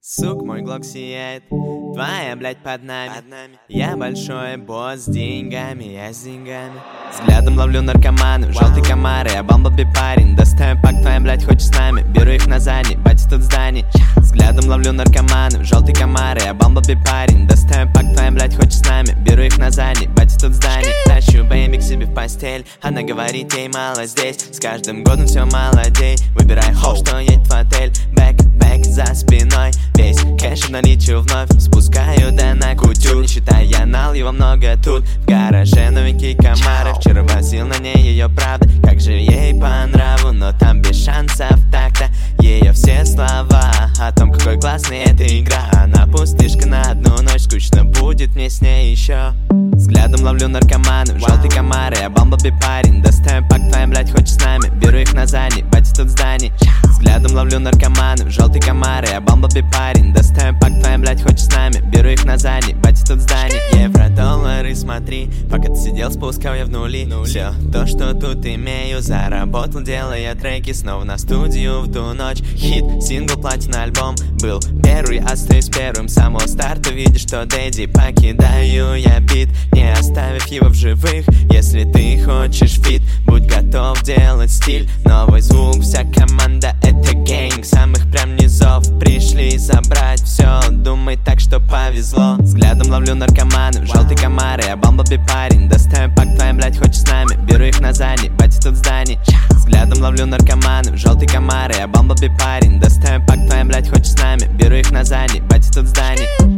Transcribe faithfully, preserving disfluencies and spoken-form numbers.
Сук, мой глок сияет, твоя, блядь, под нами. под нами Я большой босс с деньгами, я с деньгами. Взглядом ловлю наркоманов, желтый комар, я бамблби парень. Достаю пак, твоя, блядь, хочешь с нами, беру их на зани, батя тут здание. Взглядом ловлю наркоманов, желтый комар, я бамблби парень. Достаю пак, твоя, блядь, хочешь с нами, беру их на зани, батя тут здание. Тащу бэйби к себе в постель, она говорит, ей мало здесь. С каждым годом все молодей, выбирай холл, что едет в отель. Бэк, бэк за спиной, весь кэш в наличию вновь спускаю, да на кутю. Не считай, я нал, его много тут. В гараже новенький комары, вчера возил на ней ее правда. Как же ей по нраву, но там без шансов так-то. Ее все слова о том, какой классный эта игра. Она пустышка на одну ночь, скучно будет мне с ней еще. Взглядом ловлю наркоманов, желтый комар, я бамблби парень. Достаю пак, твоя, блядь, хочешь с нами, беру их на зани, батя тут здание. Взглядом ловлю наркоманов, желтый комар, я бамблби парень. Достаю пак, твоя, блядь, хочешь с нами, беру их на зани, батя тут здание. Евро, доллары, смотри, пока ты сидел, спускал я в нули. Все то, что тут имею, заработал, делая треки. Снова на студию в ту ночь. Хит, сингл, платина, альбом. Был первый, остаюсь первым. С самого старта видишь, что дэдди. Покидаю я бит, не оставив его в живых. Если ты хочешь фит, будь готов делать стиль. Новый звук, вся команда это гэнг. Самых прям низов пришли забрать все. Думай так, что повезло. Взглядом ловлю наркоманов, желтый комар, я бамблби парень. Достаю пак, твоя, блядь, хочешь с нами, беру их на зани, батя тут здание. Взглядом ловлю наркоманов, желтый комар, я бамблби парень. Достаю пак, твоя, блядь, хочешь с нами, беру их на зани, батя тут здание.